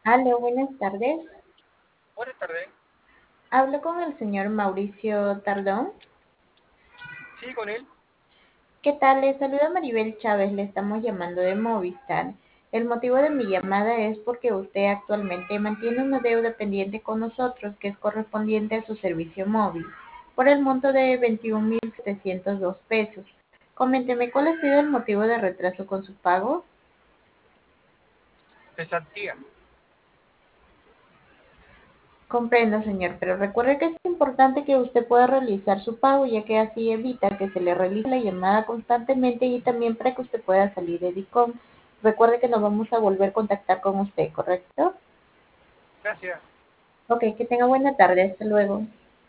Aló, buenas tardes. Buenas tardes. Hablo con el señor Mauricio Tardón. Sí, con él. ¿Qué tal? Le saluda Maribel Chávez, le estamos llamando de Movistar. El motivo de mi llamada es porque usted actualmente mantiene una deuda pendiente con nosotros que es correspondiente a su servicio móvil por el monto de 21.702 pesos. Coménteme, ¿cuál ha sido el motivo de retraso con su pago? Cesantía. Comprendo, señor, pero recuerde que es importante que usted pueda realizar su pago, ya que así evita que se le realice la llamada constantemente y también para que usted pueda salir de DICOM. Recuerde que nos vamos a volver a contactar con usted, ¿correcto? Gracias. Ok, que tenga buena tarde. Hasta luego.